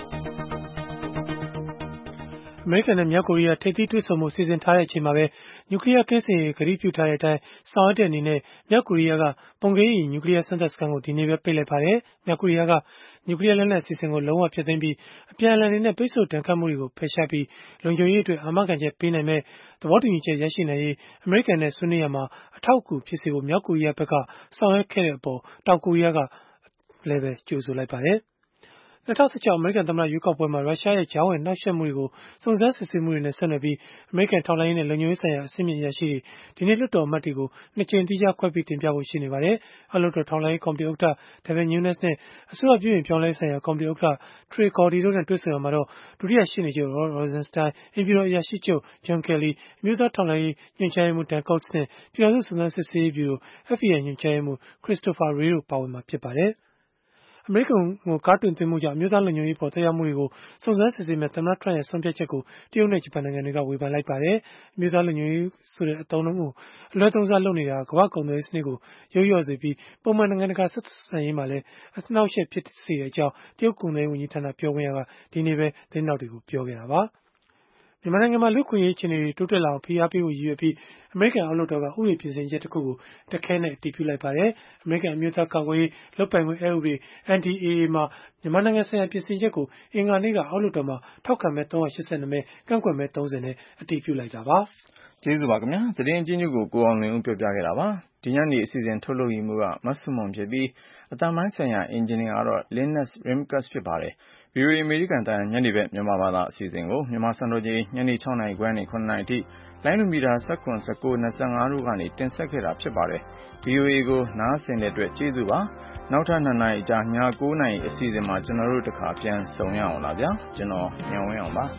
အမေရိကန်နဲ့မြောက်ကိုရီးယားထိပ်သီးတွေ့ဆုံမှုစီစဉ်ထားတဲ့အချိန်မှာပဲနျူကလ িয়ারကင်းစင်ရေးကတိပြုထားတဲ့အတိုင်းဆောင်ရွက်တဲ့အနေနဲ့မြောက်ကိုရီးယားကပုံကေးရီနျူကလ িয়ারစမ်းသပ်စခန်းကိုဒီနေ့ပဲပိတ်လိုက်ပါတယ်။မြောက်ကိုရီးယားကနျူကလ িয়ারလက်နက်အစီအစဉ်ကိုလုံးဝဖျက်သိမ်းပြီးအပြန်အလှန်နဲ့ပိတ်ဆို့ဒဏ်ခတ်မှုတွေကိုဖယ်ရှားပြီးလုံခြုံရေးအတွက်အာမခံချက်ပေးနိုင်မဲ့သဘောတူညီချက်ရရှိနိုင်ရေးအမေရိကန်နဲ့ဆွေးနွေးရမှာအထောက်အကူဖြစ်စေဖို့မြောက်ကိုရီးယားဘက်ကဆောင်ရွက်ခဲ့တဲ့အပေါ်တောင်ကိုရီးယားကလည်းပဲကြိုဆိုလိုက်ပါတယ်။2016အမေရိကန်သမ္မတရွေးကောက်ပွဲမှာရုရှားရဲ့ကြားဝင်နှောက်ယှက်မှုတွေကိုစုံစမ်းစစ်ဆေးမှုတွေနဲ့ဆက်နွယ်ပြီးအမေရိကန်ထောက်လှမ်းရေးနဲ့လုံခြုံရေးဆိုင်ရာအဆင့်မြင့်အရာရှိတွေဒီနေ့လွှတ်တော်အမတ်တွေကိုနှစ်ကြိမ်သီးခြားခွဲပြီးတင်ပြဖို့ရှိနေပါတယ်။အောက်လွှတ်တော်ထောက်လှမ်းရေးကော်မတီဥက္ကဋ္ဌ Devin Nunes နဲ့အစိုးရပြုပြင်ပြောင်းလဲရေးဆိုင်ရာကော်မတီဥက္ကဋ္ဌ Trey Gowdy တို့နဲ့တွေ့ဆုံရာမှာတော့ဒုတိယရှေ့နေချုပ် Rod Rosenstein အိမ်ဖြူတော်အရာရှိချုပ် John Kelly အမျိုးသားထောက်လှမ်းရေးညွှန်ကြားရေးမှူး Dan Coats နဲ့ပြည်ထောင်စုစုံစမ်းစစ်ဆေးရေးဗျူရို FBI ညွှန်ကြားရေးမှူး Christopher Wray တို့ပါဝင်မှာဖြစ်ပါတယ်။အမေရိကန်ကိုကားတင်သွင်းမှုကြောင့်အမျိုးသားလုံခြုံရေးပေါ်သက်ရောက်မှုတွေကိုစုံစမ်းစစ်ဆေးမဲ့သမ္မတ Trump ရဲ့ဆုံးဖြတ်ချက်ကိုတရုတ်နဲ့ဂျပန်နိုင်ငံတွေကဝေဖန်လိုက်ပါတယ်။အမျိုးသားလုံခြုံရေးဆိုတဲ့အသုံးအနှုန်းကိုအလွဲသုံးစားလုပ်နေတာကမ္ဘာ့ကုန်သွယ်ရေးစနစ်ကိုရုပ်လျော့စေပြီးပုံမှန်နိုင်ငံတကာဆက်ဆံရေးမှာလည်းအနှောက်အယှက်ဖြစ်စေတဲ့အကြောင်းတရုတ်ကုန်သွယ်ရေးဝန်ကြီးဌာနပြောခွင့်ရကဒီနေ့ပဲသတင်းထောက်တွေကိုပြောခဲ့တာပါ။မြန်မာနိုင်ငံမှာလူ့အခွင့်အရေးအခြေအနေတွေတိုးတက်လာအောင်ဖိအားပေးဖို့ရည်ရွယ်ပြီးအမေရိကန်အောက်လွှတ်တော်ကဥပဒေပြင်ဆင်ချက်တစ်ခုကိုတခဲနဲ့အတည်ပြုလိုက်ပါတယ်။အမေရိကန်အမျိုးသားကာကွယ်ရေးလုပ်ပိုင်ခွင့်အက်ဥပဒေ NDAA မှာမြန်မာနိုင်ငံဆိုင်ရာပြင်ဆင်ချက်ကိုအင်္ဂါနေ့ကအောက်လွှတ်တော်မှာထောက်ခံမဲ382မဲကန့်ကွက်မဲ30နဲ့အတည်ပြုလိုက်တာပါ။ကျေးဇူးပါခင်ဗျာ။သတင်းအချင်းချုပ်ကိုကိုအောင်လွင်ဦးပြောပြခဲ့တာပါ။ဒီညနေအစီအစဉ်ထုတ်လုပ်ရမှုကမဆုမွန်ဖြစ်ပြီးအတန်ပိုင်းဆိုင်ရာအင်ဂျင်နီယာကတော့ Linus Rimkus ဖြစ်ပါတယ်။ VOA အမေရိကန်တန်ညနေဘက်မြန်မာဘာသာအစီအစဉ်ကိုမြန်မာစံတော်ချိန်ညနေ6:00နာရီခွဲနဲ့9:00နာရီထိလိုင်းမီတာ19, 19, 25တို့ကနေတင်ဆက်ခဲ့တာဖြစ်ပါတယ်။ VOA ကိုနားဆင်တဲ့အတွက်ကျေးဇူးပါ။နောက်ထပ်2နာရီကြာည9:00နာရီအစီအစဉ်မှာကျွန်တော်တို့တခါပြန်ဆုံရအောင်လားဗျာ။ကျွန်တော်ညောင်ဝင်းအောင်ပါ။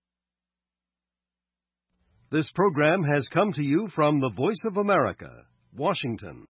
This program has come to you from the Voice of America, Washington